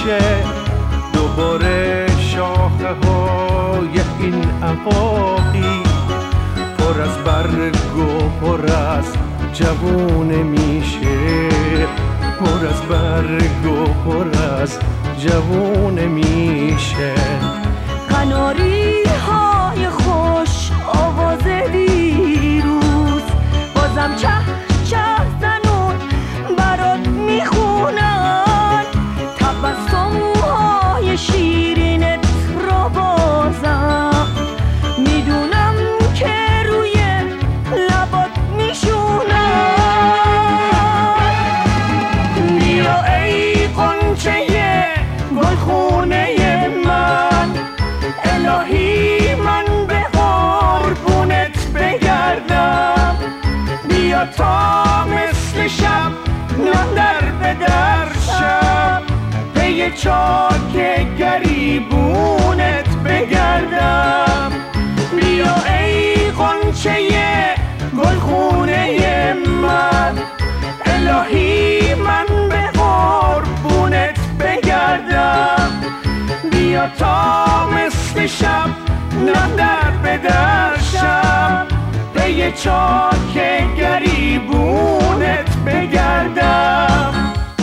میشه دوباره شاخه های این عقاقی پر از برگ و پر از جوونه میشه، پر از برگ و پر از جوونه میشه. قناری های خوش آواز دیروز بازم چه چه زنون برات میخونن، تبسم های شیرینت را بازم میدونم که روی لبات میشونن. بیا ای قنچه گلخونه من، الهی من به قربونت بگردم. بیا تا مثل شب نه در به در شب پی چاک گریبونت بگردم. بیا ای قنچه گلخونه من، الهی من به قربونت بگردم. بیا تا مثل شب نه در به در شب پی چاک گریبونت بگردم.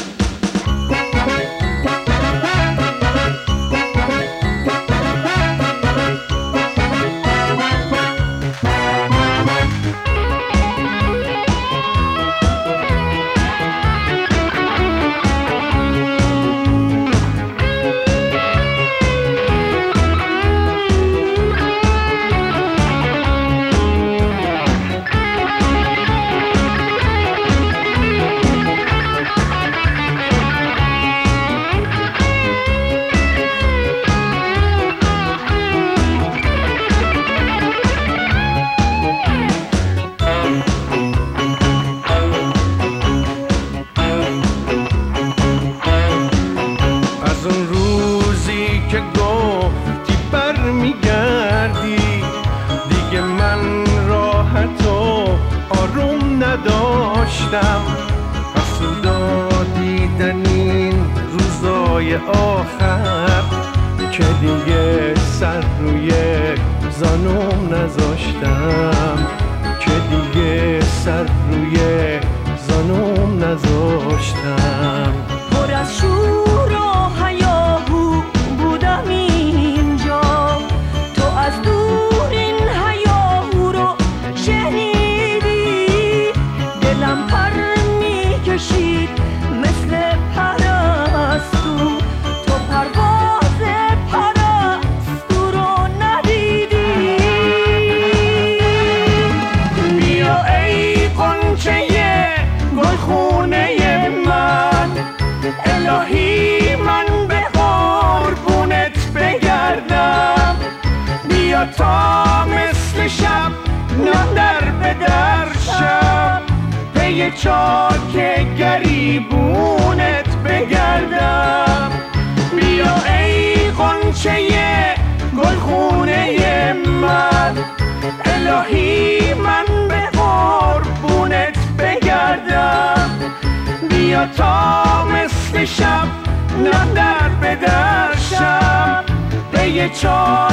حسودا دیدن این روزای آخر که دیگه سر روی زانوم نذاشتم، که دیگه سر روی زانوم نذاشتم. پر از شور و هیاهو بودم اینجا، تو از دور این هیاهو رو شنیدی. دلم پر میکشید مثل پرستو، تو پرواز پرستو رو ندیدی. بیا ای قنچه گلخونه من، الهی من به قربونت بگردم. بیا تا مثل شب نه در به در شب پی چاک گریبونت بگردم. بیا ای قنچه گلخونه من، الهی من به قربونت بگردم. بیا تا مثل شب نه در به در شب پی چاک